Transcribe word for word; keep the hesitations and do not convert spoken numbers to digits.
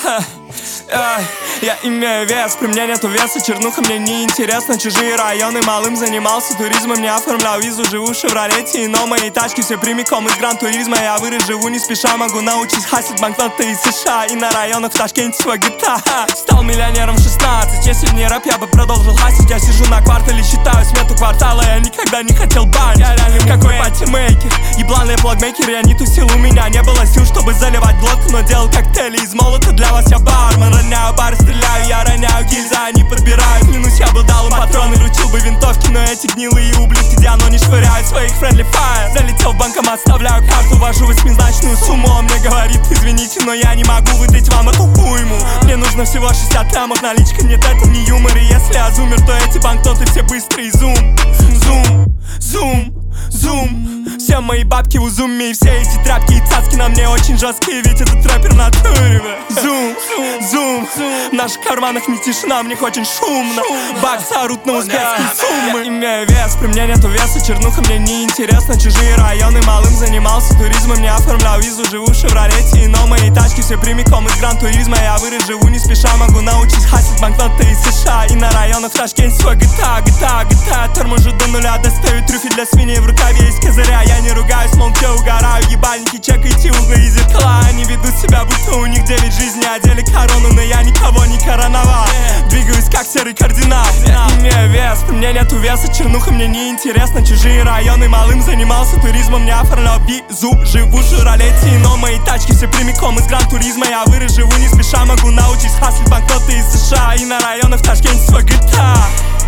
Я имею вес, при мне нету веса. Чернуха мне не интересно, чужие районы. Малым занимался туризмом, не оформлял визу. Живу в Шевролете, но мои тачки все прямиком из Гран-туризма. Я вырос, живу не спеша, могу научить хасить банкноты из США. И на районах в Ташкенте свой джи ти эй. Стал миллионером в шестнадцать, если б не рэп, я бы продолжил хасить. Я сижу на квартале, считаю смету квартала. Я никогда не хотел банить. Я реально какой патимейкер, ебланый блогмейкер. Я не тусил, у меня не было сил, чтобы заливать глотку, но делал коктейли из молота. Для вас я бармен, роняю бары, стреляю, я роняю гильзы, они подбирают. Клянусь, я бы дал им патроны, ручил бы винтовки, но эти гнилые ублюдки диано не швыряют своих friendly fire. Залетел в банкомат, оставляю карту, ввожу восьмизначную сумму. Он мне говорит: извините, но я не могу выдать вам эту уйму. Мне нужно всего шестьдесят лямов, наличка, нет, это не юмор. И если я зумер, то эти банкноты все быстрые. Зум, зум, зум, зум. Все мои бабки в зуме, и все эти тряпки и цацки на мне очень жесткие, ведь этот рэпер на туре. Зум, зум, в наших карманах не тишина, в них очень шумно. Баксы орут на узбекские суммы. Я имею вес, при мне нету веса. Чернуха мне не интересно, чужие районы. Малым занимался туризмом, не оформлял визу. Живу в Шевролете, но мои тачки все прямиком из Гран-туризма. Я вырос, живу не спеша, могу научить хасить банкноты из США. И на районах в Ташкенте свой джи ти эй, джи ти эй, джи ти эй. Торможу до нуля, достаю трюфель для свиней, в рукаве есть козыря. Я не ругаюсь, молча угораю, ебальники, чекайте углы и зеркала. Они ведут себя, будто у них девять жизней, одели корону, но я никого не короновал. Двигаюсь как серый кардинал. Я имею вес, при мне нету веса. Чернуха мне не интересно, чужие районы. Малым занимался туризмом, не оформлял визу. Живу в Шевролете, но мои тачки все прямиком из Гран-туризма. Я вырос, живу не спеша, могу научить хаслить банкноты из США. И на районах в Ташкенте свой джи ти эй.